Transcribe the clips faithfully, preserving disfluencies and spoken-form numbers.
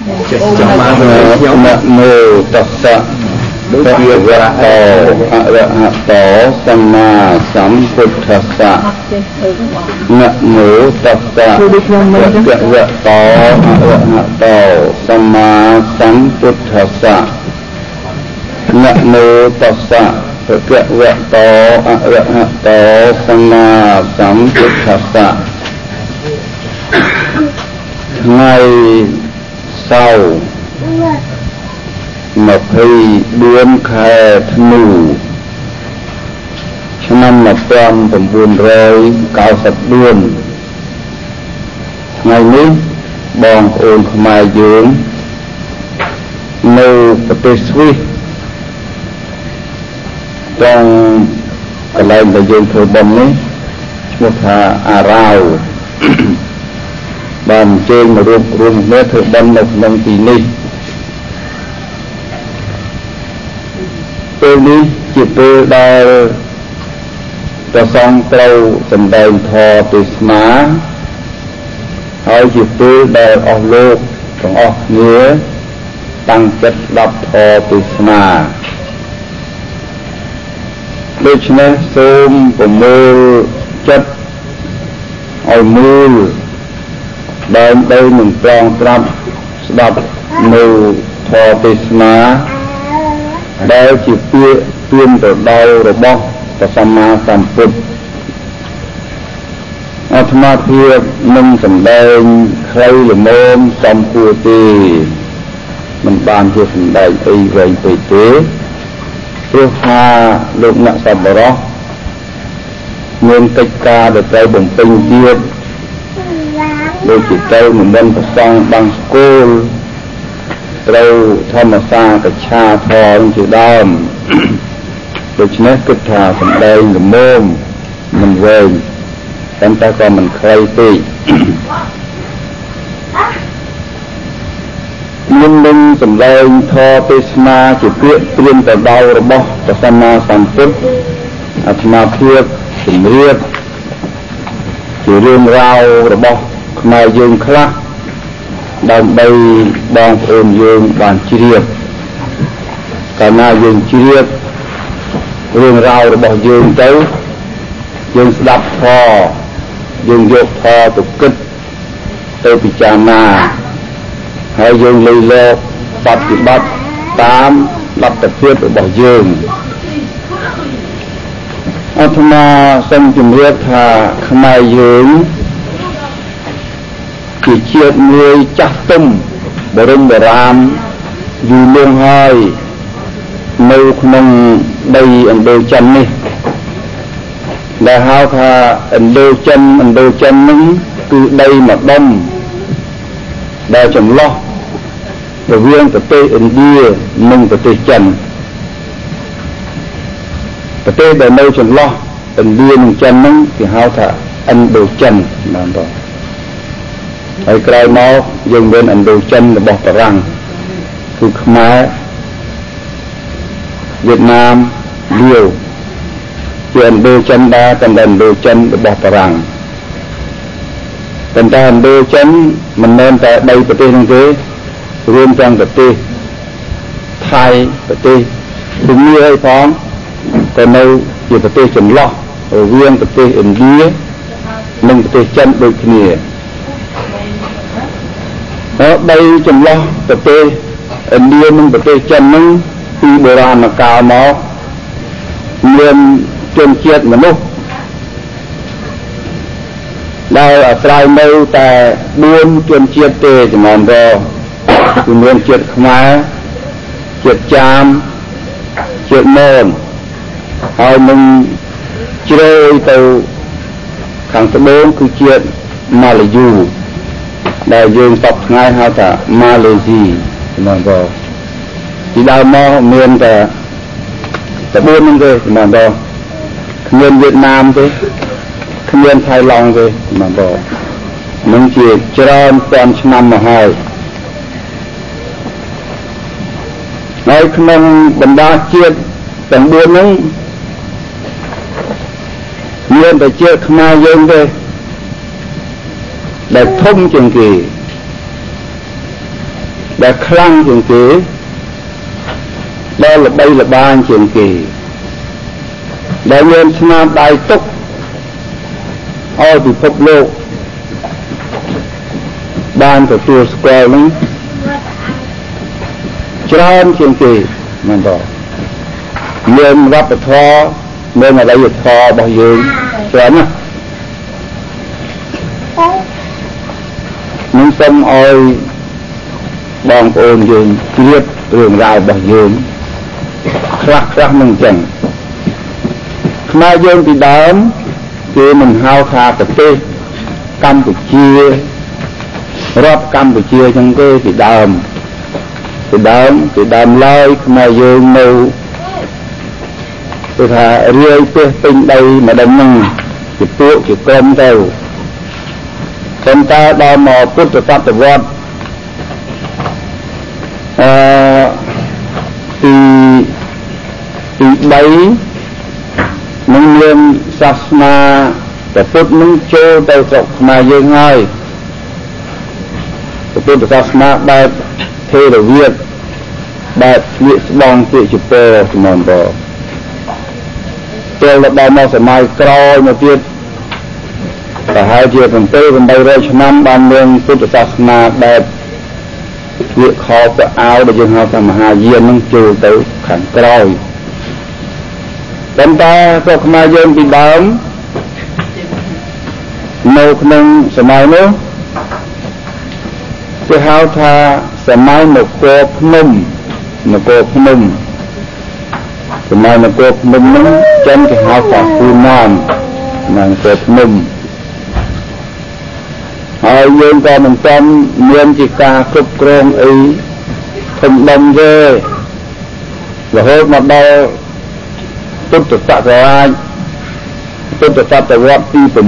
ចាំបានខ្ញុំណាមើលតសៈដូចជាវរៈតអរហតសម្មាសម្ពុទ្ធស្សៈណាមើលតសៈវរៈតអរហតសម្មាសម្ពុទ្ធស្សៈណាមើលតសៈភគវតអរហតសម្មាសម្ពុទ្ធស្សៈថ្ងៃសៅរ៍ម្ភៃបួនខែធ្នូឆ្នាំmột nghìn chín trăm chín mươi tưថ្ងៃនេះបងប្អូនខ្មែរយើងនៅប្រទេសស្វីសtrongកន្លែងដែលយើងធ្វើបុណ្យនេះឈ្មោះថាអារ៉ាវបានអញ្ជើញមករួមរួមគ្នាធ្វើបុណ្យនៅក្នុងទីនេះពេលនេះជាពេលដែលព្រះសង្ឃត្រូវសម្ដែងធម៌ទេសនាហើយជាពេលដែលអស់លោកទាំងអស់គ្នាតាំងចិត្តស្ដាប់ធម៌ទេសនាដូច្នេះសូមប្រមូលចិត្តឲ្យមូលដើម្បីនឹងប្រងប្រាប់ស្ដាប់នៅធម៌ទេសនាដែលជាពាក្យទួនទៅដល់របស់ព្រះសម្មាសម្ពុទ្ធអាត្មាភាពនឹងសម្ដែងខ្លីល្មមសំគួរទេមិនបានជាសម្ដែងអីវែងពេកទេព្រោះថាលោកអ្នកសប្បុរសមានកិច្ចការដែលត្រូវបំពេញទៀតដូចជាត្រូវនិមន្តព្រះសង្ឃបាំងស្គលត្រូវធម្មសាកច្ឆាធម៌ជាដើមដូច្នេះគិតថាសម្ដែងល្មមមិនវែងតែតែក៏មិនខ្លីពេកមុននឹងសម្ដែងធម៌ទេសនាជាពាក្យព្រានទៅដល់របស់ព្រះសម្មាសម្ពុទ្ធអាត្មាភាពជំរាបជារឿងរ៉ាវរបស់ខ្មែរយើងខ្លះដើម្បីបងប្អូនយើងបានជ្រាបកាលណាយើងជ្រាបរឿងរ៉ាវរបស់យើងទៅយើងស្ដាប់ធម៌យើងយកធម៌ទៅគិតទៅពិចារណាហើយយើងលៃលកបប្រតិបត្តិតាមលទ្ធភាពរបស់យើងអាត្មាសូមជម្រាបថាខ្មែរយើងជាជាតិមួយចាស់ទុំបរមបុរាណយូរលង់ហើយនៅក្នុងដីឥណ្ឌូចិននេះដែលហៅថាឥណ្ឌូចិនឥណ្ឌូចិននេះគឺដីមួយដុំដែលចន្លោះរវាងប្រទេសឥណ្ឌានិងប្រទេសចិនប្រទេសដែលនៅចន្លោះឥណ្ឌានិងចិនហ្នឹងគេហៅថាឥណ្ឌូចិនបានតើហើយក្រោយមកយើងមានឥណ្ឌូចិនរបស់បារាំងគឺខ្មែរវៀតណាមលាវជាឥណ្ឌូចិនដែរតែឥណ្ឌូចិនរបស់បារាំងប៉ុន្តែឥណ្ឌូចិនមិនមែនតែដីប្រទេសនោះទេរួមទាំងប្រទេសថៃប្រទេសភូមាអីផងក៏នៅជាប្រទេសចន្លោះរវាងប្រទេសឥណ្ឌានិងប្រទេសចិនដូចគ្នាហើយដីចន្លោះប្រទេសឥណ្ឌានិងប្រទេសចិនហ្នឹងពីបុរាណកាលមកមានជនជាតិមនុស្សដែលអាស្រ័យនៅតែបួនជនជាតិទេចំណងទៅគឺមានជាតិខ្មែរជាតិចាមជាតិមនហើយនឹងជ្រៅទៅខាងត្បូងគឺជាតិម៉ាឡាយូដែលយើងសពថ្ងៃហៅថាម៉ាឡេស៊ីចំណងទៅពីដើមមកមានតែតែបួនហ្នឹងទេចំណងទៅគ្មានវៀតណាមទេគ្មានថៃឡង់ទេចំណងទៅនឹងជាច្រើនពាន់ឆ្នាំមកហើយហើយក្នុងបណ្ដាជាតិទាំងបួនហ្នឹងមានតែជាតិខ្មែរយើងទេដែលធំជាងគេដែលខ្លាំងជាងគេដែលល្បីល្បាញជាងគេដែលមានស្នាដៃទុកឲ្យពិភពលោកបានទទួលស្គាល់នឹងច្រើនជាងគេមិនតមានវប្បធម៌មានអរិយធម៌របស់យើងច្រើនណាស់នឹងសូមឲ្យបងប្អូនយើងជ្រាបរឿងរ៉ាវរបស់យើងខ្លះខ្លះនឹងចឹងខ្មែរយើងពីដើមគេមិនហៅថាប្រទេសកម្ពុជារដ្ឋកម្ពុជាចឹងគេពីដើមពីដើមពីដើមឡើយខ្មែរយើងនៅគឺថារាយពេះពេញដីម្ដងហ្នឹងជាពួកជាក្រុមទៅប៉ុន្តែដល់មកពុទ្ធសតវត្សអឺទីទីបីនឹងមានសាសនាពុទ្ធនឹងចូលទៅស្រុកខ្មែរយើងហើយពុទ្ធសាសនាបែបថេរវាទបែបស្លៀកស្បង់ពាក្យជប៉ុនចំនួនបចូលដល់មកសម័យក្រោយមកទៀតប្រហែលជាbảy trăm tám mươiឆ្នាំបានមានពុទ្ធសាសនាបែបស្លៀកខោពាក់អាវដែលយើងហៅថាមហាយាននឹងចូលទៅខាងក្រោយប៉ុន្តែស្រុកខ្មែរយើងពីដើមនៅក្នុងសម័យនោះគេហៅថាសម័យនគរភ្នំនគរភ្នំសម័យនគរភ្នំនោះចឹងគេហៅថាគូណាមនគរភ្នំហើយយើងក៏មិនចាំមានជាការគ្រប់គ្រងអីធំដុំទេរហូតមកដល់ពុទ្ធសករាជពុទ្ធសតវត្សទី6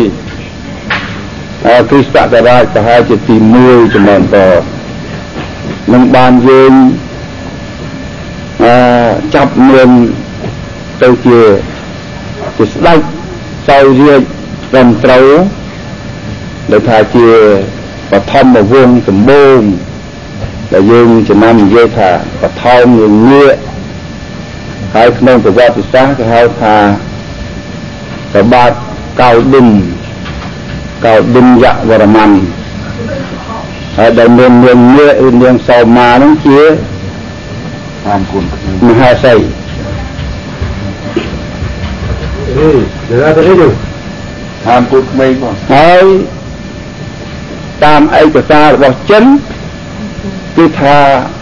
អគ្រិស្តសករាជប្រហែលជាទី1ចំណងតនឹងបានយើងអឺចាប់មានទៅជាជាស្ដេចសោយរាជត្រឹមត្រូវដែលថាជាបឋមវង្សសម្បូរដែលយើងចំណាំនិយាយថាបឋមនឹងងាកហើយក្នុងប្រវត្តិសាស្ត្រគេហៅថាព្រះបាទកៅឌិនកៅឌិនយវរ្ម័នហើយដែលមានមានងាកនាងសោមានឹងជាតាមគុណមហាសីអេដល់ទៅនេះតាមគុណក្មេងបងហើយតាមឯកសាររបស់ចិនគឺថា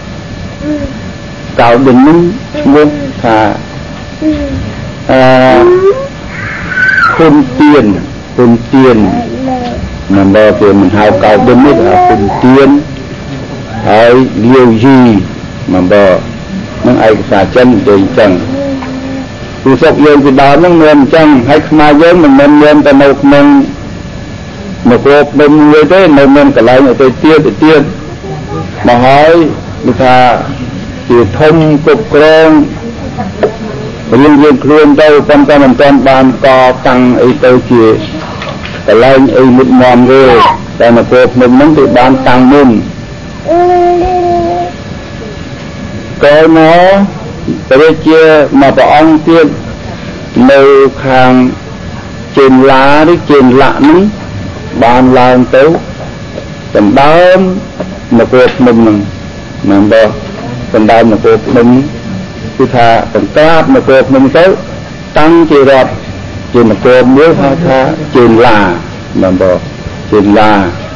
កៅឌិននឹងឈ្មោះថាអឺគុណទៀនគុណទៀនមិនដល់ពេលមិនហៅកៅឌិននេះថាគុណទៀនហើយលាវយីមិនដល់នឹងឯកសារចិននិយាយចឹងគឺស្រុកយើងពីដើមហ្នឹងមានអញ្ចឹងហើយខ្មែរយើងមិនមែនមានតែនៅក្នុងមកគ្របដុំមួយទេនៅមានកន្លែងទៅទៀតទៅទៀតមកហើយគឺថាជាធំគ្រប់គ្រងរៀងរៀងខ្លួនទៅប៉ុន្តែមិនទាន់បានកតាំងអីទៅជាកន្លែងអីមុតមមទេតែមកគ្របភ្នំហ្នឹងគឺបានតាំងមុនក្រោយមកព្រះជាមកព្រះអង្គទៀតនៅខាងជើងឡាឬជើងលាក់ហ្នឹងបានឡើងទៅដណ្ដើមនគរភ្នំហ្នឹងមិនបើដណ្ដើមនគរភ្នំគឺថាបង្ក្រាបនគរភ្នំទៅតាំងជារដ្ឋជានគរមួយហៅថាជើងឡាមិនបើជើងឡា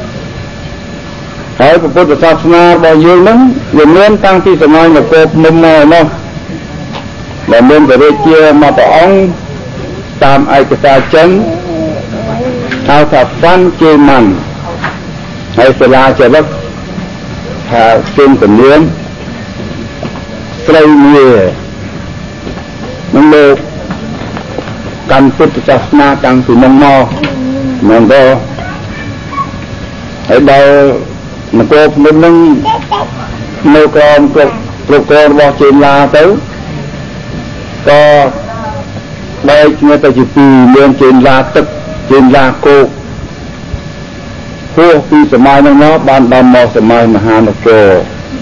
ហើយពុទ្ធសាសនារបស់យើងហ្នឹងវាមានតាំងពីសម័យនគរភ្នំមកនោះដែលមានព្រះរាជាមកព្រះអង្គតាមឯកសារចិនហៅថាហ្វាន់ជេម៉ាន់ហើយសាលាចរិតថាជាងពលានស្រីមានឹងលោកកាន់ពុទ្ធសាសនាតាំងពីមុនមកមិនដល់ហើយដល់នគរភ្នំនឹងនៅក្រោមគ្រប់គ្រប់គ្រងរបស់ជេនឡាទៅក៏បែកគ្នាទៅជាពីរមានជេនឡាទឹកជេនឡាគោកហួសពីសម័យនោះមកបានដល់មកសម័យមហានគរ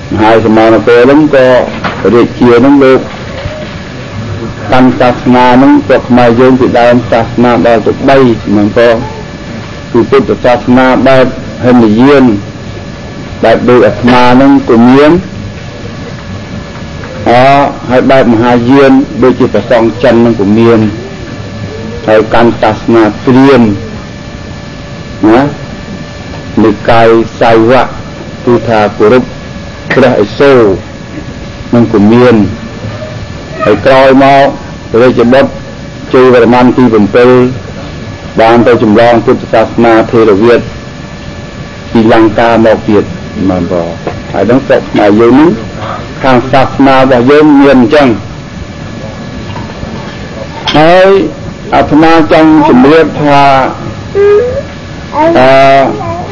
hai sama nó cơ lắm có để chia nó được tăng sát na nó được mai dương thì đại sát na đại được bay mà có từ từ từ sát na đại hình duyên đại được ma nó cũng miếng đó hai đại mà hai duyên đôi chỉ phải song chân nó cũng miếng hay can sát na triền nhá lực cài sai vạ tu thà của rục cái sâu nó cũng miếng hay coi mau rồi chỉ bớt chơi về man khi vùng tây ban tây chùm longพุทธศาสนาเทระเวียดปีลังกาหมอกเวียดmà bỏ phải đóng sạch mà dưới núi hàng sạch mà bỏ dưới miền chân ấy à thầm na trong chùm liệt thà à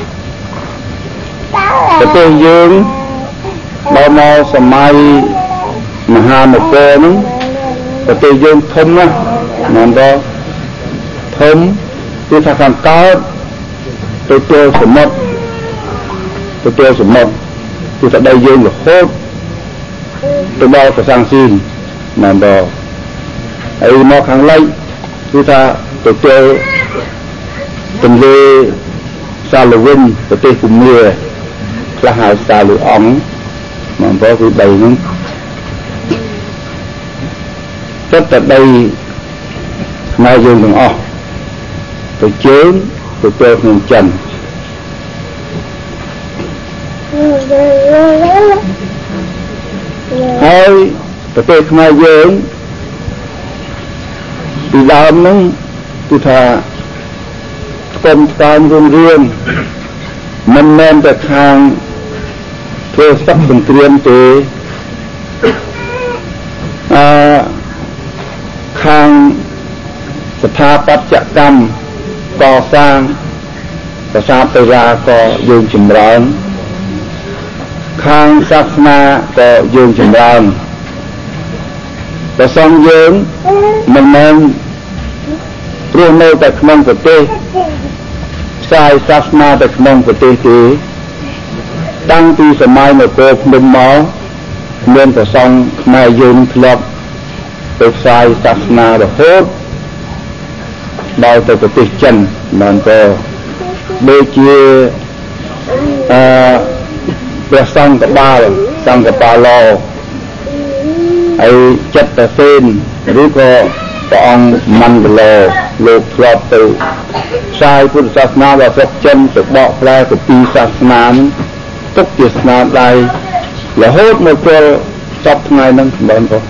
cái tên dương bao mò sầm mai mà hà một cơ nó cái tên dương thâm á mà đó thâm tôi thà càng cao tôi tiêu sầm mất tôi tiêu sầm mất tôi tại đây dương là khốt tôi bao phải sang xin mà đó ấy nó kháng lấy tôi thà tôi tiêu từng lê xa lù vinh tôi tiêu cùng mưa là hai xa lù ống mà có cái đầy nó rất là đây mai dương bằng o tôi chớn tôi tiêu hương trần hai tôi tiêu mai dương từ đám nó tôi thà con tam rung riêng mình men từ hàng thuê sắp bằng tiền từ hàngสถาปัตยกรรมก่อสร้างประชาปราก็ยืนจุ่มร้อนข้างศาสนาก็ยืนจุ่มร้อนแต่สองยืนมันมันรวมในแต่ขนมปฏิสายศาสนาแต่ขนมปฏิคือตั้งที่สมัยเมื่อโกพนมหมอเมื่อแต่สองนายยืนพลบเป็นสายศาสนาแบบโคตรbao tới cái tiết chân làm cho đôi chia về sang cái ba sang cái ba lo hay chất là phên rồi có con măng lò lột lọt từ sai của sát na và sát chân từ bỏ ra từ pi sát na tất tiết na đây là hốt một cái chọc ngày nâng bạn có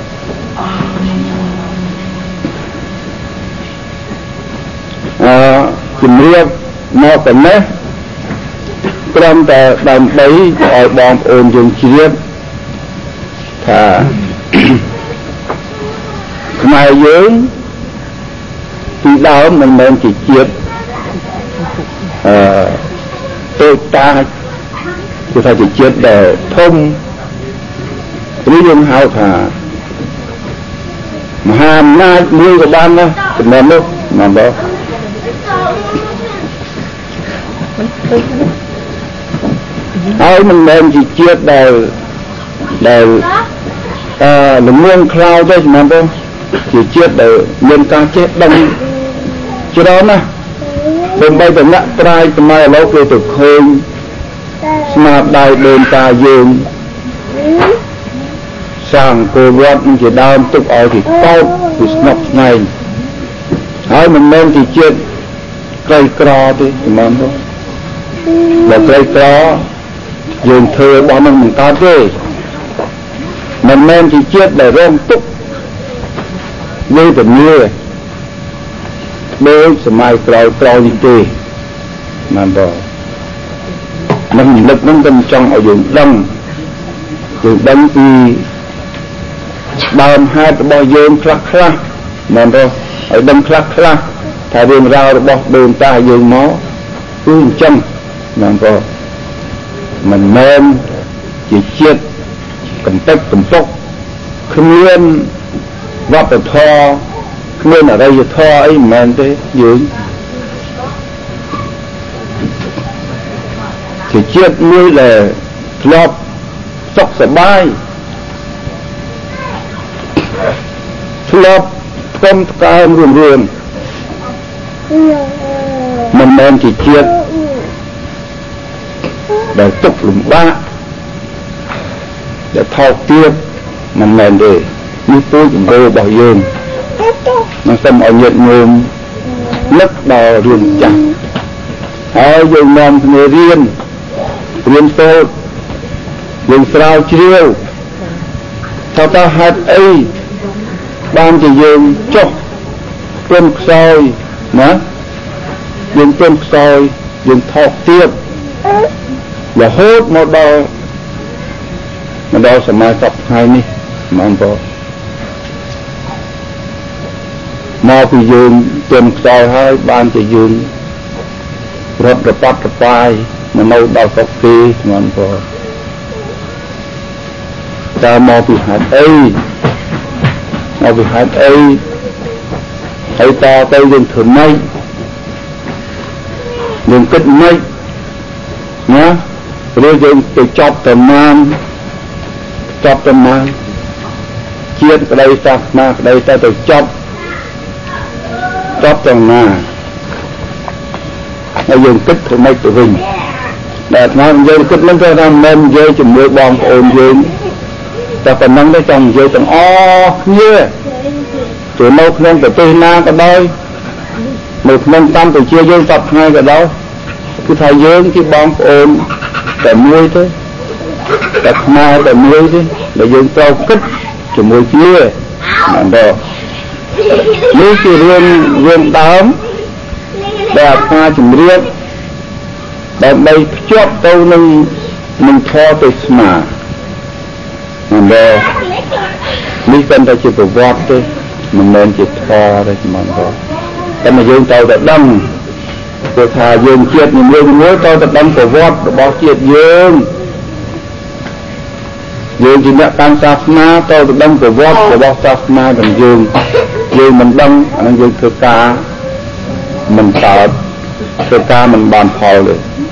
chùm riêng nó cần đấy trong tờ đàn bấy ở bom ồn dùng chiếc thà mai dưới thì đó mình nên chỉ chiếc tôi ta thì phải chỉ chiếc để thông lý dùng hào thà mà hàm na mưa của ban đó thì nên lúc mà đó ai mình nên chỉ chia đều đều là nguyên cloud đấy mà đâu chỉ chia đều nguyên ca chết đông chứ đó nè bên đây từ ngã trai từ mai lâu kia từ khơi mà đại đền ta dương sang cô vợ chỉ đau tục ở thì cao thì ngọc này ai mình nên chỉ chia cây cỏ thì mà đâu là cây cỏ dường thưa bỏ mình mình ta thế mình nên chỉ chết để rong túc như tình như đôi sớm mai cỏ cỏ gì thế mà đó mình lực nó bên trong ở vùng đông vùng đông thì bao hai bao dương khắc khắc mà đó ở đông khắc khắc thay vì rau được bọc đường ta dương máu phương chân mà đó mình nên chỉ chết cầm tách cầm tóc không nên vấp vào tho không nên ở đây là tho ấy mình thế dưỡng thì chết nuôi là lọt សុខសប្បាយធ្លាប់ផ្គុំផ្កើមរួមរួមមិនមែនជាជាតិដែលទុកលំបាកដែលថោកទាបមិនមែនទេនេះពូជអង្គរបស់យើងនឹងសូមឲ្យញាតិញោមនឹកដល់រឿងចាស់ហើយយើងនាំគ្នារៀនរៀនសូត្រយើងស្រាវជ្រាវថាតើហេតុអីបានជាយើងចុះទន់ខ្សោយណាយើងទន់ខ្សោយយើងថោកទាបរហូតមកដល់មកដល់សម័យសពថ្ងៃនេះបងប្អូនមកពីយើងទន់ខ្សោយហើយបានជាយើងរត់រប៉ាត់រប៉ាយមកនៅដល់ស្រុកគេបងប្អូនតើមកពីហេតុអីមកពីហេតុអីហើយតើទៅយើងធ្វើម៉េចយើងគិតម៉េចណាឬយើងទៅចប់តំណានចប់តំណានជាតិក្តីសាសនាក្តីទៅទៅចប់ចប់ទាំងណាហើយយើងគិតធ្វើម៉េចទៅវិញតែអាត្មាយើងគិតមិនទៅថាមិននិយាយជាមួយបងប្អូនយើងតែប៉ុណ្ណឹងទេចង់និយាយទាំងអស់គ្នាទៅនៅក្នុងប្រទេសណាក៏ដោយនៅក្នុងកម្ពុជាយើងសពថ្ងៃក៏ដោយគឺថាយើងជាបងប្អូនតែមួយទេតែខ្មែរតែមួយទេដែលយើងត្រូវគិតជាមួយគ្នាហ្នឹងដែរនេះគឺរឿងរឿងដើមដែលអាត្មាជំរាបដើម្បីភ្ជាប់ទៅនឹងនឹងធម៌ទេសនាហ្នឹងដែរនេះเป็นតែជាប្រវត្តិទេមិនមែនជាធម៌ទេហ្មងបងតែមកយើងត្រូវតែដឹងព្រោះថាយើងជាតិមួយមួយត្រូវតែដឹងប្រវត្តិរបស់ជាតិយើងយើងជាអ្នកកាន់សាសនាត្រូវតែដឹងប្រវត្តិរបស់សាសនារបស់យើងយើងមិនដឹងអានឹងយើងធ្វើការមិនកើតធ្វើការមិនបានផលទេ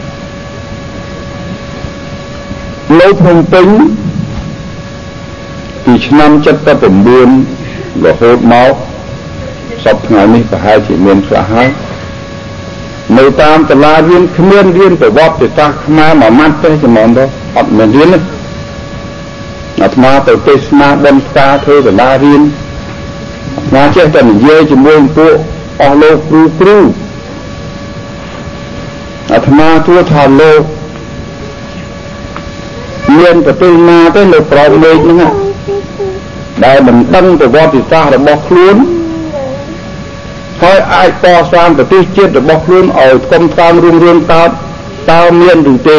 នៅភ្នំពេញពីឆ្នាំเจ็ดสิบเก้ารហូតមកសពថ្ងៃនេះប្រហែលជាមានខ្លះហើយនៅតាមសាលារៀនគ្មានរៀនប្រវត្តិសាស្ត្រខ្មែរមួយម៉ាត់ទេចំណងទៅអត់មានរៀនទេអាត្មាទៅទេសនាបនផ្សារធ្វើសាលារៀនអាត្មាចេះតែនិយាយជាមួយពួកអស់លោកគ្រូគ្រូអាត្មាទួថាលោកមានប្រទេសណាទេនៅប្រទេសលេខហ្នឹងដែលមិនដឹងប្រវត្តិសាស្ត្ររបស់ខ្លួនហើយអាចកសាងប្រទេសជាតិរបស់ខ្លួនឲ្យគង់តាមរុងរឿងតើតើមានឬទេ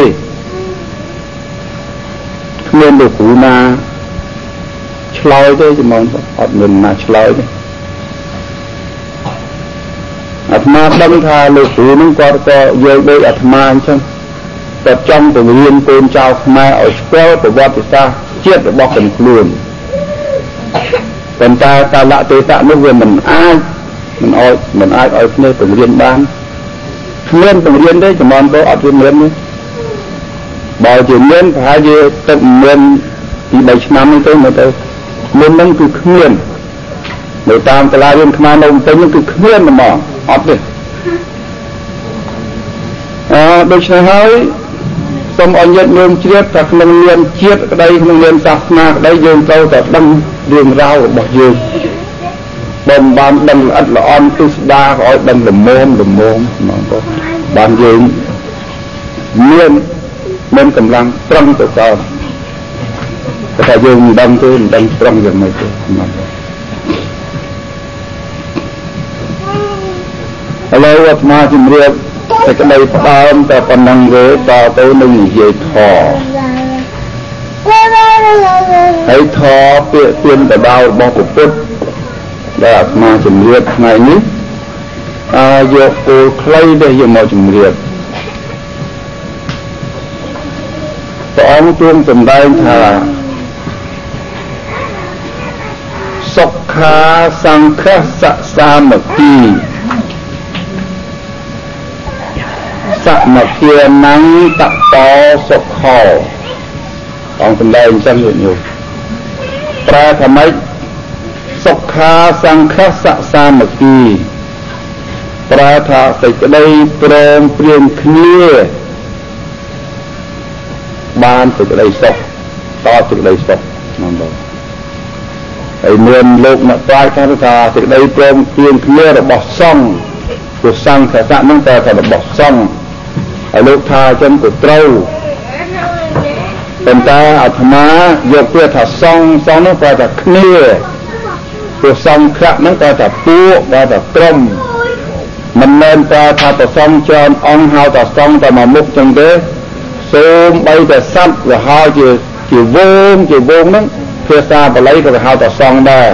គ្មានលោកគ្រូណាឆ្លើយទេចំណងអត់មានណាឆ្លើយទេអាត្មាដឹងថាលោកគ្រូនឹងគាត់ក៏យល់ដូចអាត្មាអញ្ចឹងគាត់ចង់បង្រៀនកូនចៅខ្មែរឲ្យស្គាល់ប្រវត្តិសាស្ត្រជាតិរបស់ខ្លួនប៉ុន្តែកាលៈទេសៈនោះវាមិនអាចមិនអោយមិនអាចឲ្យគ្នាបង្រៀនបានគ្មានបង្រៀនទេចំណងទៅអត់រៀនមានទេបើជាមានប្រហែលជាទឹកមានពីបីឆ្នាំនេះទៅមកទៅមុនហ្នឹងគឺគ្មាននៅតាមសាលារៀនខ្មែរនៅពេញហ្នឹងគឺគ្មានហ្មងអត់ទេអឺដូច្នេះហើយសូមអញ្ញើញោមជ្រាបថាក្នុងនាមជាតិក្តីក្នុងនាមសាសនាក្តីយើងត្រូវតែដឹងរឿងរ៉ាវរបស់យើងបំបានដឹងល្អិតល្អន់ទិសដាក៏ឲ្យដឹងល្មមល្មមហ្មងទៅបានយើងមានមានកម្លាំងប្រឹងទៅតតែយើងមិនដឹងទេមិនដឹងប្រឹងយ៉ាងម៉េចទេហ្មងឥឡូវអាត្មាជំរាបតែក្តីផ្ដើមតែប៉ុណ្ណឹងទេតទៅនឹងនិយាយធម៌ហើយធម៌ពាក្យទានបដៅរបស់ពុទ្ធដែលអាត្មាជំរាបថ្ងៃនេះអាយកគោលខ្លីដែលយកមកជំរាបព្រះអង្គទ្រង់សម្ដែងថាសុខាសង្ឃសសាមគ្គីសមគ្គានੰតតោសុខោអង្គសម្ដែងអញ្ចឹងញាតិញោមប្រែថាម៉េចសុខាសង្ឃសសាមគ្គីប្រែថាសេចក្តីព្រមព្រៀងគ្នាបានសេចក្តីសុខតសេចក្តីសុខហ្នឹងបងហើយមានលោកអ្នកប្រាជ្ញថាសេចក្តីព្រមព្រៀងគ្នារបស់សង្ឃព្រោះសង្ឃសៈហ្នឹងតែថារបស់សង្ឃហើយលោកថាអញ្ចឹងក៏ត្រូវប៉ុន្តែអាត្មាយកពាក្យថាសង្ឃសង្ឃនោះប្រែថាគ្នាព្រោះសង្ឃៈហ្នឹងតែថាពួកតែថាក្រុមមិនមែនតែថាប្រសងច្រើនអង្គហៅថាសង្ឃតែមកមុខចឹងទេសូមបីតែសត្វវាហៅជាជាវងជាវងហ្នឹងភាសាបាលីក៏គេហៅថាសង្ឃដែរ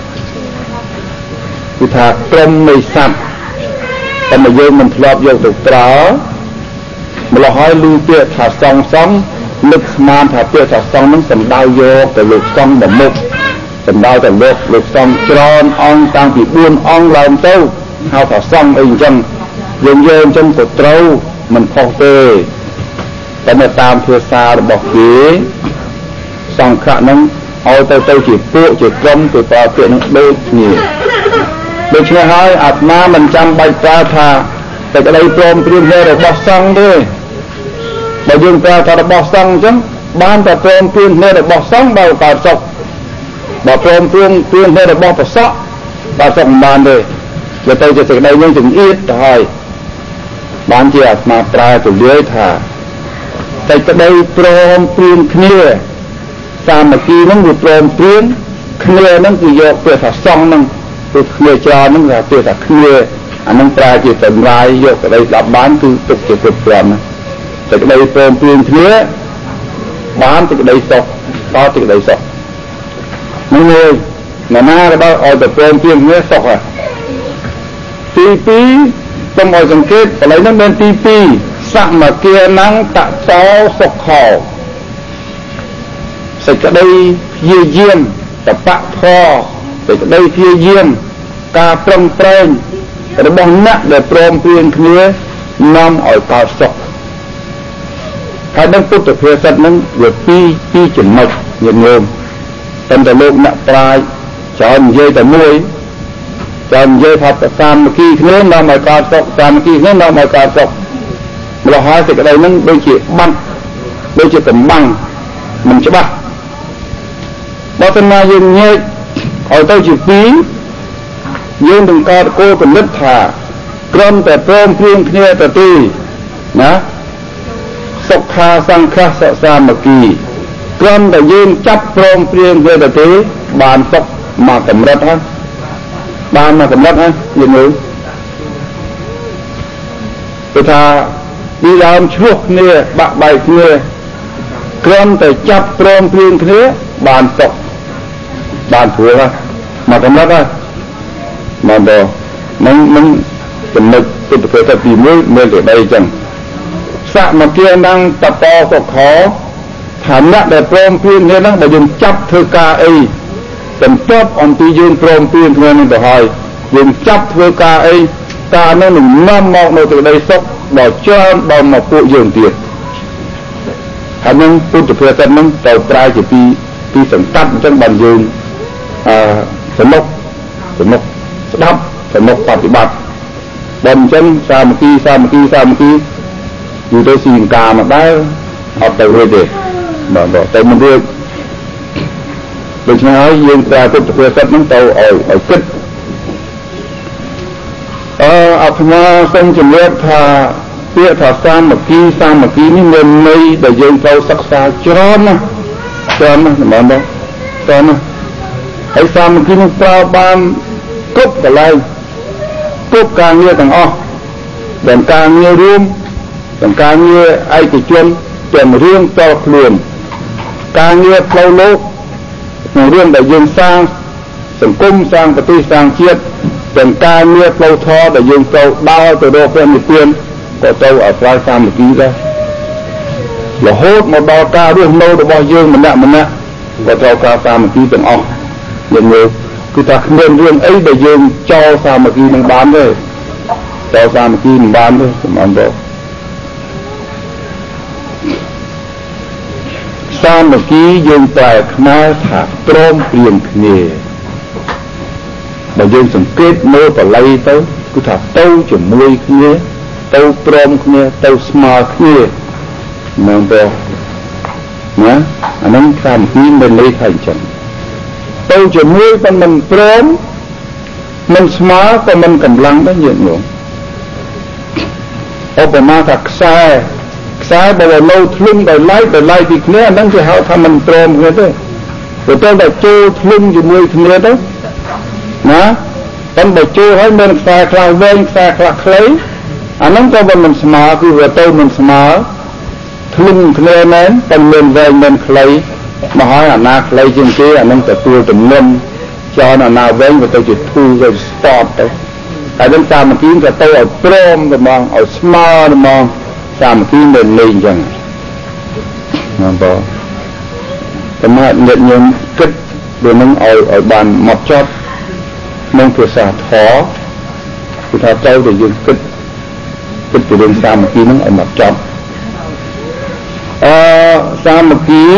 គឺថាក្រុមនៃសត្វតែមកយើងមិនធ្លាប់យកទៅប្រើម្ល៉េះហើយឮពាក្យថាសង្ឃសង្ឃនឹកស្មានថាពាក្យថាសង្ឃហ្នឹងសំដៅយកទៅលើសង្ឃមកមុខសំដៅទៅលោកលោកសង្ឃច្រើនអង្គតាំងពីបួនអង្គឡើងទៅហៅថាសង្ឃអីអញ្ចឹងយើងយើងអញ្ចឹងក៏ត្រូវមិនខុសទេតែនៅតាមភាសារបស់គេសង្ឃៈហ្នឹងឲ្យទៅទៅជាពួកជាក្រុមទៅប្រើពាក្យហ្នឹងដូចគ្នាដូច្នេះហើយអាត្មាមិនចាំបាច់ប្រើថាតែក្តីព្រមព្រៀងគ្នារបស់សង្ឃទេបើយើងប្រើថារបស់សង្ឃអញ្ចឹងបានតែព្រមព្រៀងគ្នារបស់សង្ឃបើកើតសុខបើព្រមព្រៀងព្រៀងគ្នារបស់ប្រសក់បើសុខមិនបានទេវាទៅជាសេចក្តីនឹងចង្អៀតទៅហើយបានជាអាត្មាប្រើទៅលើថាសេចក្តីព្រមព្រៀងគ្នាសាមគ្គីនឹងវាព្រមព្រៀងគ្នានឹងគឺយកពាក្យថាសង្ឃនឹងគឺគ្នាច្រើននឹងថាពាក្យថាគ្នាអានឹងប្រើជាសម្រាយយកក្តីស្ដាប់បានគឺទុកជាគ្រប់គ្រាន់ណាសេចក្តីព្រមព្រៀងគ្នាបានសេចក្តីសុខតសេចក្តីសុខមួយមួយណាណាក៏ដល់ឲ្យតែព្រមព្រៀងគ្នាសុខហ่ะទីពីរសូមឲ្យសង្កេតឥឡូវនេះមានទីពីរសមគានាំងតតោសុខោសេចក្តីព្យាយាមតបៈធរសេចក្តីព្យាយាមការប្រឹងប្រែងរបស់អ្នកដែលព្រមព្រៀងគ្នានាំឲ្យកើតសុខហើយនឹងពុទ្ធភាសិតនឹងវាពីរពីរចំណុចញាតិញោមតែតែលោកអ្នកប្រាជ្ញច្រើននិយាយតែមួយចាំនិយាយថាសាមគ្គីគ្នានាំឲ្យកើតសុខសាមគ្គីគ្នានាំឲ្យកើតសុខម្ល៉េះហើយសេចក្តីហ្នឹងដូចជាបាត់ដូចជាកំបាំងមិនច្បាស់បើតែណាយើងញែកឲ្យទៅជាពីរយើងនឹងកើតគោលគំនិតថាក្រំតែព្រមព្រៀងគ្នាទៅទីណាសុខាសង្ឃសសាមគ្គីក្រំតែយើងចាប់ព្រមព្រៀងគ្នាទៅទីបានសុខមកកម្រិតហើយបានមកកម្រិតហើយយើងមើលគឺថាពីដើមឆ្លោះគ្នាបាក់បែកគ្នាក្រំតែចាប់ព្រមព្រៀងគ្នាបានសុខបានព្រោះហើយមកកម្រិតហើយមកដល់មិនមិនចំណុចពុទ្ធភាសិតទីមួយមានតែបីអញ្ចឹងសមគានាំងតតោសុខោឋានៈដែលព្រមព្រៀងគ្នាហ្នឹងបើយើងចាប់ធ្វើការអីបន្ទាប់អំពីយើងព្រមព្រៀងគ្នានឹងទៅហើយយើងចាប់ធ្វើការអីការនោះនឹងនាំមកនៅសេចក្តីសុខដ៏ច្រើនដល់មកពួកយើងទៀតហើយនឹងពុទ្ធភាសិតហ្នឹងទៅប្រែជាពីពីសង្កាត់អញ្ចឹងបានយើងអឺសំណុកសំណុកស្ដាប់សំណុកបប្រតិបត្តិបើអញ្ចឹងសាមគ្គីសាមគ្គីសាមគ្គីយូរទៅស៊ីអង្ការមកដែរអត់ទៅរួចទេបាទតែមិនរួចដូច្នេះហើយយើងត្រូវពុទ្ធភាសិតហ្នឹងទៅឲ្យឲ្យគិតអឺអាត្មាសូមជម្រាបថាពាក្យថាសាមគ្គីសាមគ្គីនេះមានន័យដែលយើងត្រូវសិក្សាច្រើនណាស់ច្រើនណាស់សម្រាប់ដល់ច្រើនណាស់ហើយសាមគ្គីនេះប្រើបានគ្រប់កន្លែងគ្រប់ការងារទាំងអស់ទាំងការងាររួមទាំងការងារឯកជនទាំងរឿងតល់ខ្លួនការងារផ្លូវលោកក្នុងរឿងដែលយើងសាងសង្គមសាងប្រទេសសាងជាតិទាំងការងារផ្លូវធម៌ដែលយើងត្រូវដើរទៅរកព្រះនិព្វានក៏ត្រូវអាស្រ័យសាមគ្គីដែររហូតមកដល់ការរស់នៅរបស់យើងម្នាក់ម្នាក់ក៏ត្រូវការសាមគ្គីទាំងអស់យើងមើលគឺថាគ្មានរឿងអីដែលយើងចោលសាមគ្គីនឹងបានទេចោលសាមគ្គីមិនបានទេសម្រាប់ដល់សសាមគ្គីយើងតែខ្មែរថាព្រមព្រៀងគ្នាបើយើងសង្កេតមើលបល័យទៅគឺថាទៅជាមួយគ្នាទៅព្រមគ្នាទៅស្មើគ្នាមែនទេណាអានឹងសាមគ្គីមិនលេខថាអញ្ចឹងទៅជាមួយપણមិនព្រមមិនស្មើក៏មិនកម្លាំងដែរញាតិញោមឧបមាថាខ្សែខ្សែបើនៅធ្លុំដោយឡែកដោយឡែកពីគ្នាហ្នឹងគេហៅថាមិនព្រមគ្នាទេព្រោះតែចូលធ្លុំជាមួយគ្នាទៅណាតែបើចូលហើយមានខ្សែខ្លះវែងខ្សែខ្លះខ្លីអាហ្នឹងក៏មិនស្មើគឺវាទៅមិនស្មើធ្លុំគ្នាមែនតែមានវែងមានខ្លីមកហើយអាណាខ្លីជាងគេអាហ្នឹងទទួលទំនំចោលអាណាវែងវាទៅជាធូរទៅស្ពតទៅតែនឹងសាមគ្គីក៏ទៅឲ្យព្រមទៅហ្មងឲ្យស្មើទៅហ្មងសាមគ្គីមិនលេងអញ្ចឹងណាបងតែមកញាតិញោមគិតវានឹងឲ្យឲ្យបានមកចត់ក្នុងភាសាធម៌គឺថាទៅតែយើងគិតគិតពីរឿងសាមគ្គីនឹងឲ្យមកចត់អឺសាមគ្គី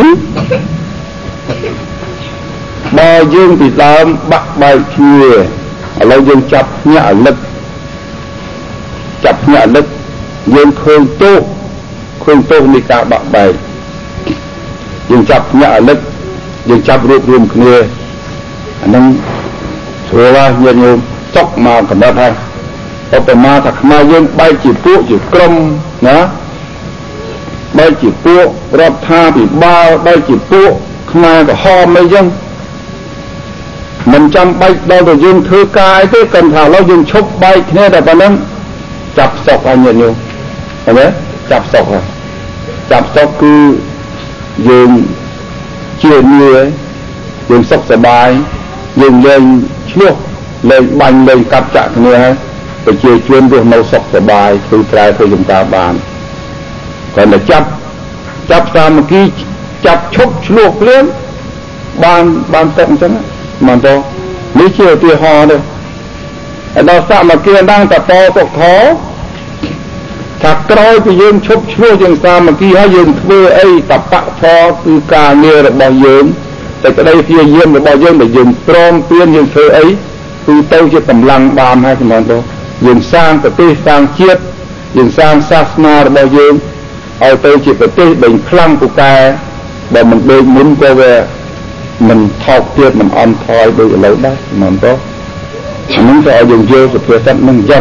បើយើងពីដើមបាក់បែកគ្នាឥឡូវយើងចាប់ញាក់លឹកចាប់ញាក់លឹកយើងឃើញទោសឃើញទោសនៃការបាក់បែកយើងចាប់ញាក់លឹកយើងចាប់រួបរวมគ្នាអានឹងស្រួលហើយញាតិញោមចុកមកកំណត់ហើយឧបមាថាខ្មែរយើងបែកជាពួកជាក្រុមណាបែកជាពួករដ្ឋាភិបាលបែកជាពួកខ្មែរក្រហមអីចឹងមិនចាំបាច់ដល់តែយើងធ្វើការទេគាត់ថាឥឡូវយើងឈប់បែកគ្នាតែប៉ុណ្ណឹងចាប់សក់ឲ្យញាតិញោមឃើញទេចាប់សក់ហើយចាប់សក់គឺយើងជាងារយើងសុខសប្បាយយើងលែងឆ្លោះលែងបាញ់លែងកាប់ចាក់គ្នាហើយប្រជាជនរស់នៅសុខសប្បាយធ្វើត្រែធ្វើចំការបានគាត់តែចាប់ចាប់សាមគ្គីចាប់ឈប់ឆ្លោះភ្លាមបានបានតកអញ្ចឹងមិនទៅនេះជាឧទាហរណ៍ទេដល់សាមគ្គីđangតែតសុខខថាក្រោយពីយើងឈប់ឆ្លោះយើងសាមគ្គីហើយយើងធ្វើអីតបៈធគឺការងាររបស់យើងតែក្តីព្យាយាមរបស់យើងដែលយើងព្រមព្រៀងយើងធ្វើអីគឺទៅជាកម្លាំងបានហើយសម្រាប់ទៅយើងសាងប្រទេសសាងជាតិយើងសាងសាសនារបស់យើងឲ្យទៅជាប្រទេសដែលខ្លាំងពូកែដែលមិនដូចមុនក៏វាមិនថោកទៀតមិនអន់ថយដូចឥឡូវដែរមិនទៅអានេះក៏ឲ្យយើងយល់សុភាសិតនឹងអញ្ចឹង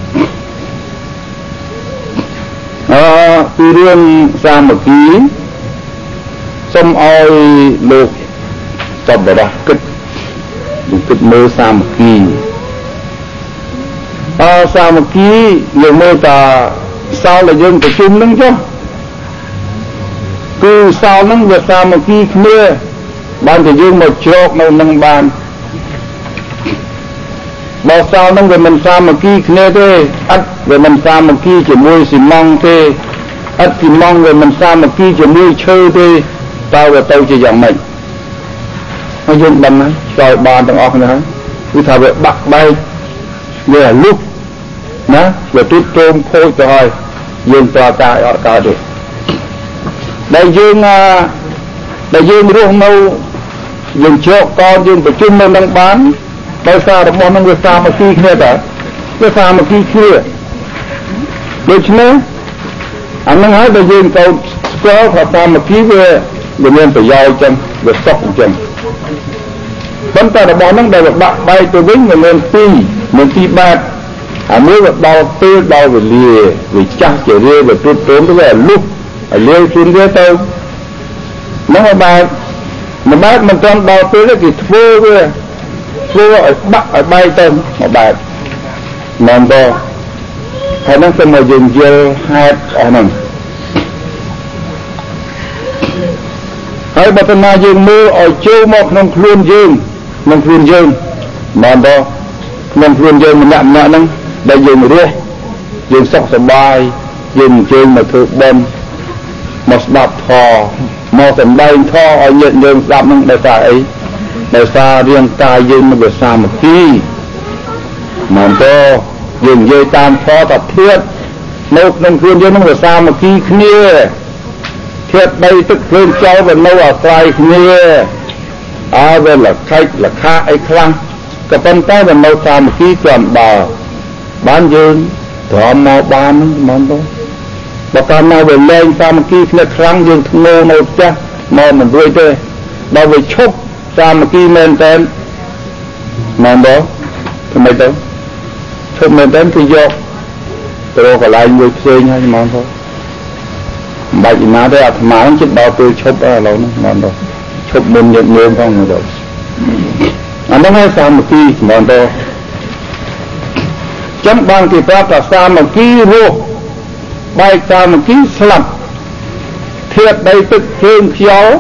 អឺពីរឿងសាមគ្គីសូមឲ្យលោកតបរះគិតយើងគិតមើលសាមគ្គីអឺសាមគ្គីយើងមើលតាសាលដែលយើងប្រជុំនឹងចុះគឺសាលនឹងវាសាមគ្គីគ្នាបានតែយើងមកជ្រកនៅនឹងបានបើសាលនឹងវាមិនសាមគ្គីគ្នាទេអត់វាមិនសាមគ្គីជាមួយស៊ីម៉ង់ទេអត់ស៊ីម៉ង់វាមិនសាមគ្គីជាមួយឈើទេតើវាទៅជាយ៉ាងម៉េចហើយយើងដឹងហើយឆ្លើយបានទាំងអស់គ្នាហើយគឺថាវាបាក់បែកវាលុបណាវាទូត្រោមខូចទៅហើយយើងត្រូវការអត់កើតទេដែលយើងដែលយើងរស់នៅយើងជ្រកកោនយើងប្រជុំនៅនឹងបានដោយសាររបស់នឹងវាសាមគ្គីគ្នាតើវាសាមគ្គីគ្នាដូច្នេះអានឹងហើយដែលយើងទៅស្គាល់ថាសាមគ្គីវាវាមានប្រយោជន៍ចឹងវាសុខចឹងប៉ុន្តែរបស់នឹងដែលវាបាក់បែកទៅវិញវាមានពីរមានពីរបែបអាមួយវាដល់ពេលដល់វេលាវាចាស់ជារឿវាទ្រុឌទ្រោមទៅវាលុះឲ្យលាយខ្លួនវាទៅនោះមួយបែបមួយបែបមិនទាន់ដល់ពេលទេគេធ្វើវាធ្វើឲ្យបាក់ឲ្យបែកទៅមួយបែបមិនដល់ហើយនឹងទៅមកយើងយល់ហេតុអស់ហ្នឹងហើយបើទៅណាយើងមើលឲ្យចូលមកក្នុងខ្លួនយើងក្នុងខ្លួនយើងមិនដល់ក្នុងខ្លួនយើងម្នាក់ម្នាក់ហ្នឹងដែលយើងរស់យើងសុខសប្បាយយើងអញ្ជើញមកធ្វើបុណ្យមកស្ដាប់ធម៌មកសម្ដែងធម៌ឲ្យញាតិយើងស្ដាប់ហ្នឹងដោយសារអីដោយសាររាងកាយយើងនឹងវាសាមគ្គីមិនទៅយើងនិយាយតាមធម៌តធៀបនៅក្នុងខ្លួនយើងនឹងវាសាមគ្គីគ្នាធ thiệt đây tức lên cháu và nâu ở trái kia à về là khách là khá ấy khăn cái con tay và nâu xa một ký toàn bờ bán dương thọ mò bán món đó bà con nào về lên xa một ký nó khăn dương thằng nô nâu chắc mò mình vui thế bà về chúc xa một ký men tên món đó thì mấy đó chúc men tên thì vô tôi có lại người chơi hay món thôi bài gì mà thế mà nó chết bao tôi chúc ở lâu nó món đó chúc mình nhận nguyên không rồi anh nó hay sao một ký món đó chấm bằng thì ta là sao một ký ruột bài sao một ký sập thiệt đây tức thương cháu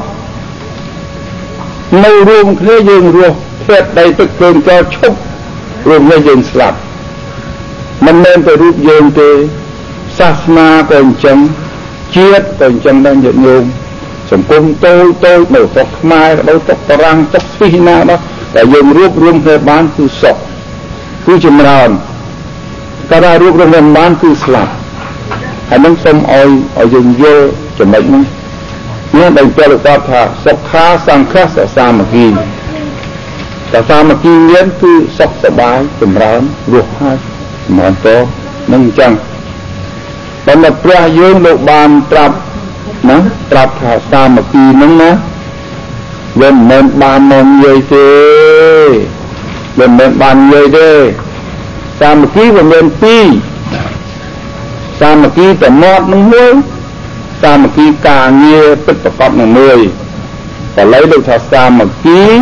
nâu ruộng thế dương ruột thiệt đây tức thương cho chúc ruộng thế dương sập mình nên phải rút dương từ sát na còn chân chiết còn chân đang nhận ngôn sầm cung tôi tôi nổ tóc mai đâu tóc răng tóc phi na đó là dùng rút rung theo bán cứ sọc cứ chìm ròn cái ra rút rung theo bán cứ sập hay nâng xâm oi ở dùng vô chìm bệnh nữa nhớ đánh cho được ta thả sọc khá sang khá sẽ xa mà ghi cả xa mà ghi nhấn cứ sọc sẽ bái chìm ròn ruột hai mà to nâng chăng và một ra dương độ bàn trap nó trap thả xa mà kỳ nâng nó lên men bàn nâng dây thế lên men bàn dây thế xa mà kỳ và men pi xa mà kỳ tầm mót nâng muối xa mà kỳ cà nghia tức và cọp nâng mười và lấy được thả xa mà kỳ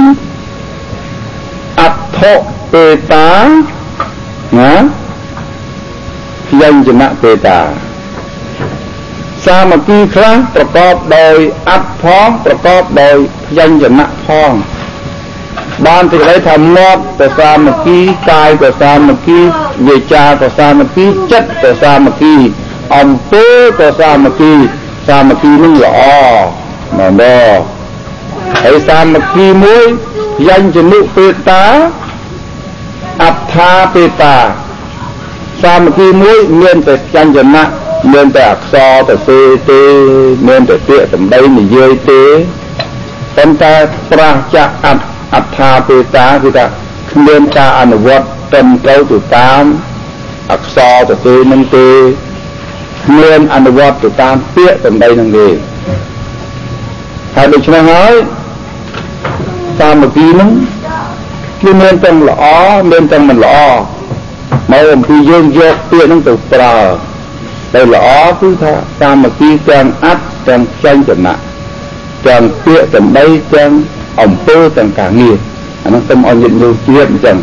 ắt thọ tê tá nhá danh chừng tê tà sa mà kỳ khác ประกอบโดยอัดพ้องประกอบโดยdanh chừngพ้องบ้านที่ได้ทำมอดแต่สามัคคีกายแต่สามัคคีเยจาแต่สามัคคีจัตแต่สามัคคีอมเป้แต่สามัคคีสามัคคีนั่งหล่อนั่นเด้อไอ้สามัคคีมุ้ยdanh chừngเปตาอัฏฐาเปตาสามัคคีมุ้ยเมียนแต่danh chừngนะเมียนแต่อักษรแต่เซเตเมียนแต่เตะแต่ใบนี่เยยเตเป็นแต่ปราจากอัตอัฏฐาเปตาคือแต่เมียนการอนุวัตเต็มเก้าตัวตามอักษรแต่เตนั่งเตเมียนอนุวัตตัวตามเตะแต่ใบนั่งเตถ้าโดยเฉพาะสามัคคีนั้นคือเมียนแต่หล่อเมียนแต่มันหล่อมาอมคือยืนยกเตะนั่งตัวปราđây là ó cứ tha ta mà khi trang ắt trang tranh trận nạ trang tiệ trận đây trang ổng tơ trang cả nghiệt nó tâm on nhận vô chuyện chẳng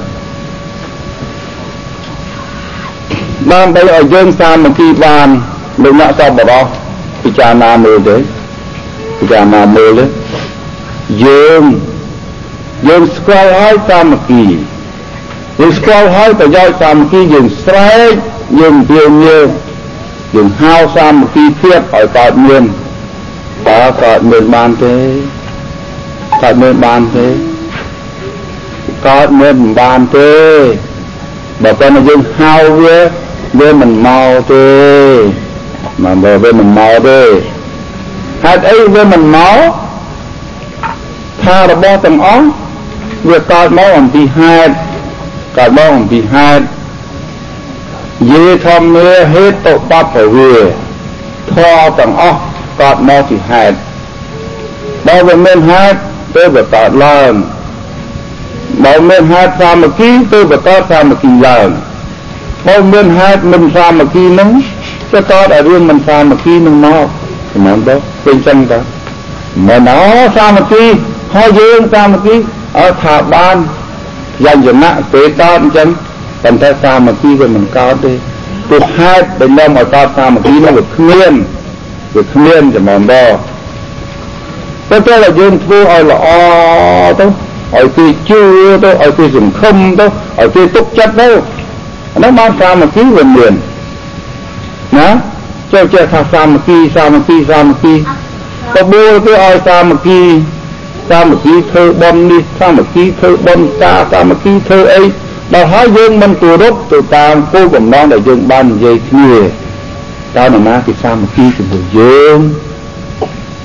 đang đây ở dương xa mà khi bàn lúc nạ sao bỏ đó thì cha nà mơ đấy thì cha nà mơ đấy dương dương squall hai xa mà kỳ dương squall hai phải do xa mà kỳ dương strike dương tiêu nhiều dùng hao xa một khi thiết ở cọt miền có cọt miền bàn thế cọt miền bàn thế cọt miền bàn thế bởi con là dùng hao với với mình màu thế mà bởi với mình màu thế hạt ấy với mình máu tha là bao tầng óng việc cọt máu bằng tí hạt cọt máu bằng tí hạt ये थम में हे तो पाप हुए थो तंग ऑ कॉट मौที่หาดบ่เป็นเม่นหาดเตบ่ตอดลานบ่เม่นหาดสามัคคีเตบ่ตอดสามัคคีลานบ่เม่นหาดมันสามัคคีนั้นจะตอดเอาเรื่องมันสามัคคีนึงนอกนั่นบ่เป็นจังตาบ่เนาะสามัคคีเฮายืนสามัคคีเอาถาบ้านยันชนะเตตอนจังเป็นแต่สามัคคีกันมันก้าวด้วยตัวหายเป็นน้องมาตาสามัคคีนั่นคือเคลื่อนคือเคลื่อนจะมองบ่แต่ถ้าเรายืนพูดเอาละอ๋อต้องเอาที่ชื่อต้องเอาที่สังคมต้องเอาที่ตุกจัดแล้วนั่นมาสามัคคีเหมือนเดิมนะเจ้าเจ้าสามัคคีสามัคคีสามัคคีก็บูที่เอาสามัคคีสามัคคีเธอบอลนี่สามัคคีเธอบอลตาสามัคคีเธอไอเราหาdươngมันตัวรบตัวตามผู้กับน้องได้dươngบ้านเย่ขี้ตาหน้ามาที่สามัคคีกับdươngส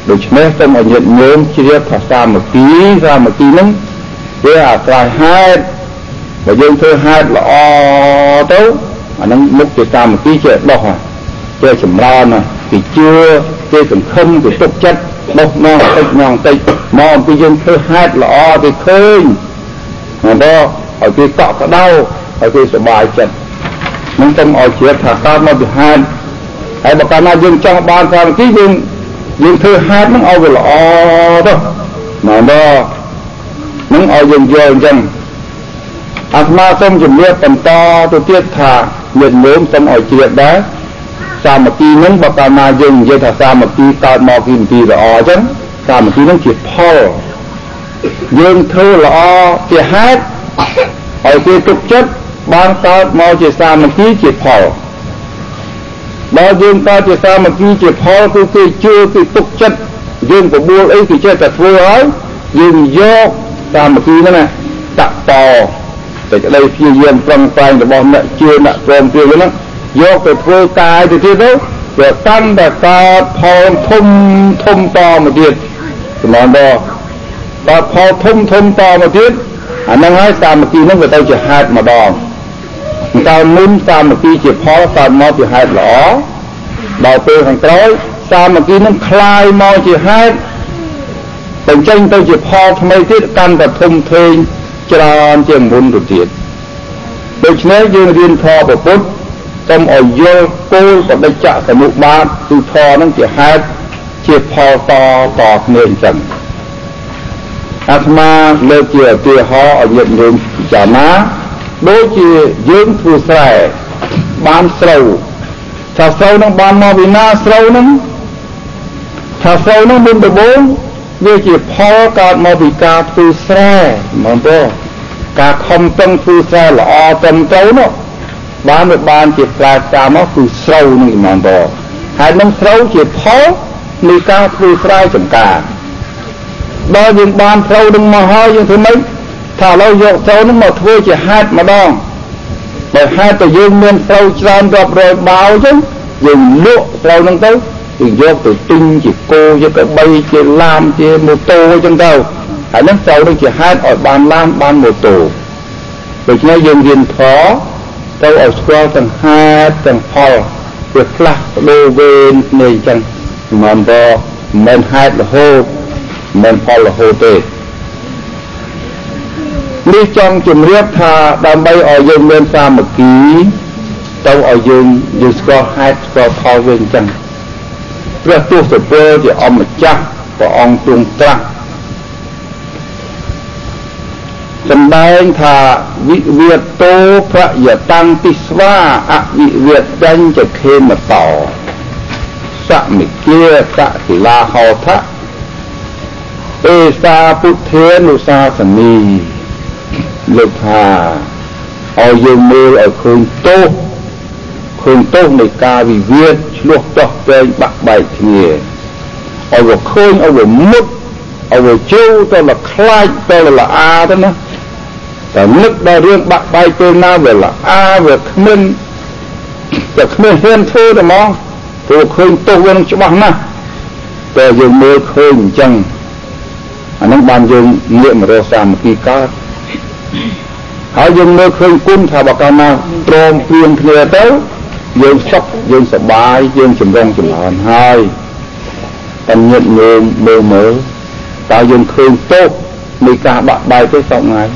ដូច្នេះសូមឲ្យញាតិញោមជ្រាបថាសាមគ្គីសាមគ្គីហ្នឹងវាអាស្រ័យហេតុបើយើងធ្វើហេតុល្អទៅអាហ្នឹងមុខជាសាមគ្គីជាដោះជាចម្រើនគេជឿគេសង្ឃឹមគេទុកចិត្តដោះណងតិចណងតិចមកអំពីយើងធ្វើហេតុល្អគេឃើញដល់ឲ្យគេកក់ក្ដៅឲ្យគេសប្បាយចិត្តមិនต้องឲ្យជ្រាបថាកើតមកពីហេតុហើយបើកាលណាយើងចង់បានសាមគ្គីយើងយើងធ្វើហេតុហ្នឹងឲ្យវាល្អទៅមកដល់នឹងឲ្យយើងយល់អញ្ចឹងអាត្មាសូមជំរាបបន្តទៅទៀតថាញាតិញោមសូមឲ្យជ្រាបដែរសាមគ្គីហ្នឹងបើកាលណាយើងនិយាយថាសាមគ្គីកើតមកពីអំពីល្អអញ្ចឹងសាមគ្គីហ្នឹងជាផលយើងធ្វើល្អជាហេតុឲ្យគេទុកចិត្តបានកើតមកជាសាមគ្គីជាផលបើយើងកើតជាសាមគ្គីជាផលគឺគេជឿគេទុកចិត្តយើងបបួលអីគេចេះតែធ្វើឲ្យយើងយកសាមគ្គីហ្នឹងណាតាក់តតែក្តីព្យាយាមប្រឹងប្រែងរបស់អ្នកជឿអ្នកព្រមព្រៀងហ្នឹងយកទៅធ្វើកាយទៅទៀតទៅវាកាន់តែកើតផលធំធំតមកទៀតសម្រាប់ដល់កើតផលធំធំតមកទៀតអាហ្នឹងហើយសាមគ្គីហ្នឹងវាទៅជាហេតុម្ដងតើមុនសាមគ្គីជាផលកើតមកជាហេតុល្អដល់ពេលខាងក្រោយសាមគ្គីនឹងคลายមកជាហេតុបញ្ចេញទៅជាផលថ្មីទៀតកាន់តែធំធេងច្រើនជាងមុនទៅទៀតដូច្នេះយើងរៀនធម៌ពុទ្ធសូមឲ្យយល់គោលបដិច្ចសមុបាទគឺធម៌នឹងជាហេតុជាផលតតគ្នាអញ្ចឹងអាត្មាលើកជាឧទាហរណ៍ឲ្យញាតិញោមពិចារណាដូចជាយើងធ្វើស្រែបានស្រូវថាស្រូវនឹងបានមកពីណាស្រូវនឹងថាស្រូវនឹងមុនដំបូងវាជាផលកើតមកពីការធ្វើស្រែហ្មងទៅការខំប្រឹងធ្វើស្រែល្អត្រឹមត្រូវនោះបានវាបានជាផ្លែផ្កាមកគឺស្រូវនឹងហ្មងទៅហើយនឹងស្រូវជាផលនៃការធ្វើស្រែចម្ការដល់យើងបានស្រូវនឹងមកហើយយើងធ្វើម៉េចថាឥឡូវយកស្រូវនឹងមកធ្វើជាហេតុម្ដងបើហេតុតែយើងមានស្រូវច្រើនរាប់រយបោអញ្ចឹងយើងលក់ស្រូវនឹងទៅយើងយកទៅទិញជាគោជាក្របីជាឡានជាម៉ូតូអញ្ចឹងទៅហើយនឹងស្រូវនឹងជាហេតុឲ្យបានឡានបានម៉ូតូដូច្នេះយើងរៀនធម៌ទៅឲ្យស្គាល់ទាំងហេតុទាំងផលវាផ្លាស់ប្ដូរវេនគ្នាអញ្ចឹងមិនទៅមិនហេតុរហូតមិនផលរហូតទេនេះចង់ជំរាបថាដើម្បីឲ្យយើងមានសាមគ្គីទៅឲ្យយើងយើងស្គាល់ហេតុស្គាល់ផលវិញអញ្ចឹងព្រះទស្សពលជាអម្ចាស់ព្រះអង្គទ្រង់ត្រាស់សម្ដែងថាវិវាតោប្រយតាំងទិស្វាអវិវាតញ្ចខេមតោសមិគាសកិលាហោថៈអេសាពុទ្ធានុសាសនីលើកថាឲ្យយើងមើលឲ្យឃើញទោសឃើញទោសនៃការវិវាទឆ្លោះតោះតែងបាក់បែកគ្នាឲ្យវាឃើញឲ្យវាមុតឲ្យវាជូរទៅលខ្លាចទៅលអាទៅណាតែនឹកដល់រឿងបាក់បែកពេលណាវាលអាវាគ្មានតែគ្មានហ៊ានធ្វើទេហ្មងព្រោះឃើញទោសវានឹងច្បាស់ណាស់តែយើងមើលឃើញអញ្ចឹងអានឹងបានយើងងាកមករកសាមគ្គីកើតហើយយើងមើលឃើញគុណថាបើកាលណាព្រមព្រៀងគ្នាទៅយើងសុខយើងសប្បាយយើងចម្រុងចម្រើនហើយតែញាតិញោមមើលមើលតើយើងឃើញទោសនៃការបាក់បែកទៅសពថ្ងៃ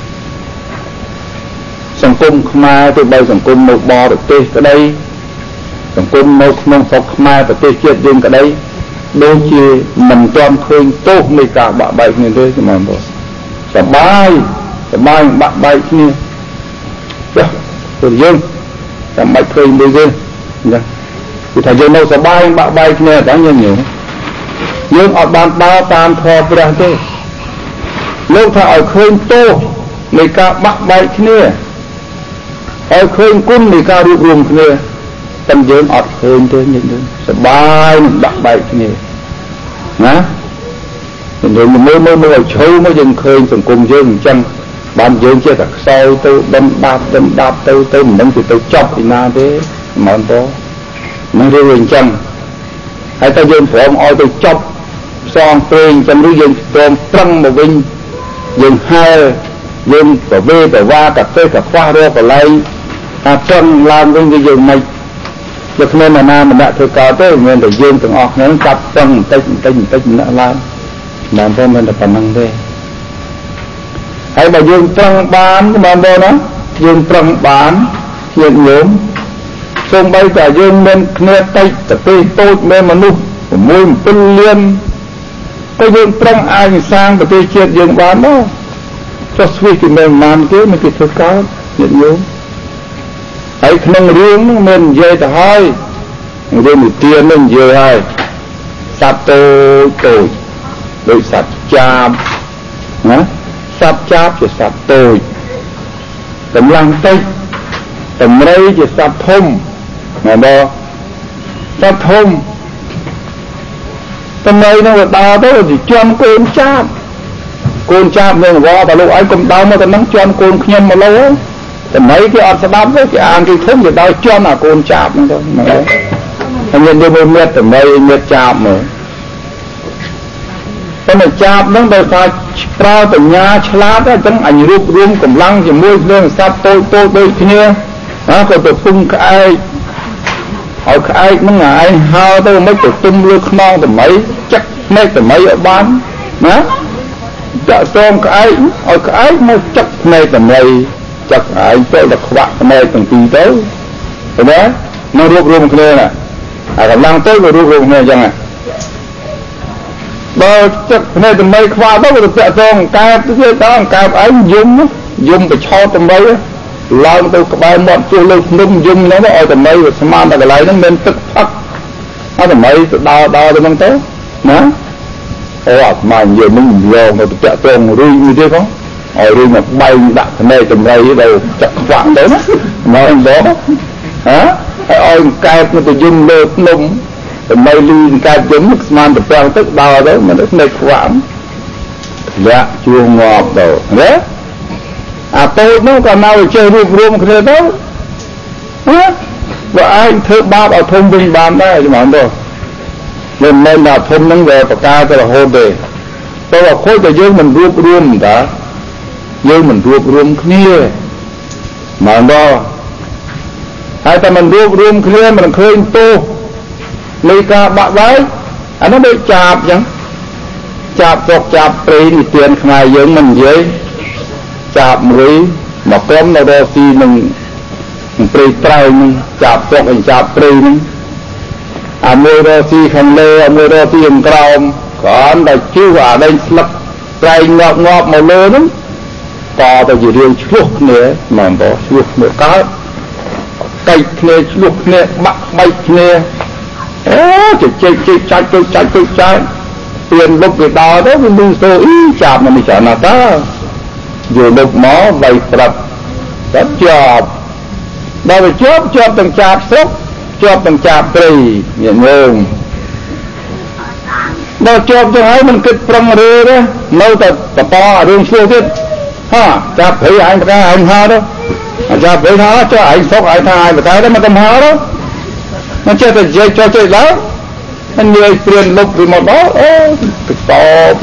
សង្គមខ្មែរទៅបីសង្គមនៅបរទេសក្តីសង្គមនៅក្នុងស្រុកខ្មែរប្រទេសជាតិយើងក្តីដូចជាមិនទាន់ឃើញទោសនៃការបាក់បែកគ្នាទេសម្រាប់បងសប្បាយសប្បាយបាក់បែកគ្នាចុះព្រោះយើងចាំបាច់ឃើញដូចទេចាគឺថាយើងនៅសប្បាយបាក់បែកគ្នាតែយើងយើងយើងអត់បានដើរតាមធម៌ព្រះទេលោកថាឲ្យឃើញទោសនៃការបាក់បែកគ្នាឲ្យឃើញគុណនៃការរួបរวมគ្នាតែយើងអត់ឃើញទេយើងសប្បាយនឹងបាក់បែកគ្នាណាយើងមើលមើលមើលឲ្យឈៅមកយើងឃើញសង្គមយើងអញ្ចឹងបានយើងជាតែខ្សោយទៅដុំដាប់ដុំដាប់ទៅទៅមិនដឹងទៅចប់ពីណាទេហ្មងតោះមិនរឿងអញ្ចឹងហើយតែយើងព្រមឲ្យទៅចប់ផ្សងព្រេងចាំឬយើងព្រមប្រឹងមកវិញយើងហើយើងប្រវេប្រវាកាទេកខ្វះរកកន្លែងថាប្រឹងឡើងវិញគឺយើងមិនយកគ្នាណាណាម្នាក់ធ្វើកើតទេមានតែយើងទាំងអស់គ្នាចាប់ប្រឹងបន្តិចបន្តិចបន្តិចម្នាក់ឡើងមិនព្រមមិនតែប៉ុណ្្នឹងទេហើយបើយើងប្រឹងបានបងប្អូនណាយើងប្រឹងបានជាញោមសូម្បីតែយើងមានគ្នាតិចតែពេលតូចមានមនុស្ស៦ 7លានក៏យើងប្រឹងអាចសាងប្រទេសជាតិយើងបានដែរចុះស្វីសគេមានប៉ុន្មានគេមិនគេធ្វើកើតញាតិញោមហើយក្នុងរឿងហ្នឹងមាននិយាយទៅហើយយើងនិទាននឹងនិយាយហើយសត្វតូចតូចដូចសត្វចាបណាសត្វចាបជាសត្វតូចកម្លាំងតិចតម្រៃជាសត្វធំណាបងសត្វធំតម្រៃនោះវាដើរទៅវាជន់កូនចាបកូនចាបនឹងវល់តែលោកឲ្យកុំដើរមកទៅនឹងជន់កូនខ្ញុំមកលើតម្រៃគេអត់ស្ដាប់ទេគេអានគេធំគេដើរជន់អាកូនចាបហ្នឹងទៅណាហើយមានយើងមើលតម្រៃមានចាបមើលតែចាបហ្នឹងដោយសារប្រើបញ្ញាឆ្លាតអញ្ចឹងអញរួបរวมកម្លាំងជាមួយនឹងសត្វតូចតូចដូចគ្នាណាក៏ទៅពុំក្អែកឲ្យក្អែកហ្នឹងឯងហើទៅមិនទៅទុំលើខ្នងតម្រៃចឹកភ្នែកតម្រៃឲ្យបានណាចាក់សូមក្អែកឲ្យក្អែកមកចឹកភ្នែកតម្រៃចឹកឯងទៅដល់ខ្វាក់ភ្នែកទាំងពីរទៅឃើញទេនៅរួបរวมគ្នាណាអាកម្លាំងទៅក៏រួបរวมគ្នាអញ្ចឹងណាបើទឹកភ្នែកតម្រៃខ្វល់ទៅទៅតាក់ទងកើបទៅដល់កើបឯងយំយំប្រឆោតតម្រៃឡើងទៅក្បែរមាត់ជួសលើភ្នំយំហ្នឹងឲ្យតម្រៃវាស្មានតែកន្លែងហ្នឹងមានទឹកផឹកឲ្យតម្រៃទៅដល់ដល់ទៅហ្នឹងទៅណាអូអាស្មានយើងនឹងយកទៅតាក់ទងរុយមួយទៀតផងឲ្យរុយមកបែកដាក់ភ្នែកតម្រៃទៅចាក់ខ្វាក់ទៅណាមកបងហ៎ឲ្យកើបទៅយំលើភ្នំតម្រៃលីកើតយំស្មានទៅប្រាំងទឹកដល់ទៅមិនភ្នែកខ្វាក់លាក់ជួងងាប់ទៅណាអាតូចនោះក៏នៅចេះរួបរวมគ្នាទៅហ៎បើអាចធ្វើបាបឲ្យធំវិញបានដែរចំហ្នឹងទៅមិនមែនថាធំហ្នឹងវាប្រកាសទៅរហូតទេតែว่าខូចតែយើងមិនរួបរวมតាយើងមិនរួបរวมគ្នាមកដល់ហើយតែមិនរួបរวมគ្នាមិនឃើញទោសនៃការបាក់បែកអានោះដូចចាបអញ្ចឹងចាបទុកចាបព្រៃនិទានខ្មែរយើងមិននិយាយចាបមួយមកក្រុមនៅរកស៊ីនឹងព្រៃត្រែងចាប់ទុកអញចាប់ព្រៃហ្នឹងអាមួយរកស៊ីខាងលើអាមួយរកស៊ីខាងក្រោមគ្រាន់តែជឿអាដេញស្លឹកត្រែងងាប់ងាប់មកលើហ្នឹងតទៅជារឿងឆ្លោះគ្នាមកបងឆ្លោះគ្នាកើតកិច្ចគ្នាឆ្លោះគ្នាបាក់បែកគ្នាអូជិះជិះជិះចាច់ទៅចាច់ទៅចាច់ទៀនលុបគេដល់ទៅវាលឺសូអ៊ីចាប់មកនេះច្រើនណាស់តើយកលុបមកវៃប្រាប់តែជាប់ដល់វាជាប់ជាប់ទាំងចាបស្រុកជាប់ទាំងចាបព្រៃញាតិញោមដល់ជាប់ទៅហើយមិនគិតប្រឹងរើទេនៅតែតបរឿងឆ្លោះទៀតហាចាបព្រៃឯងប្រកាឯងហើទៅអាចាបព្រៃថាចុះឯងស្រុកឯងថាឯងបកាទៅមកកំហើទៅមិនចេះតែនិយាយចុះចេះឡើងមិននិយាយព្រៀនលុបពីមកដល់អូទៅតប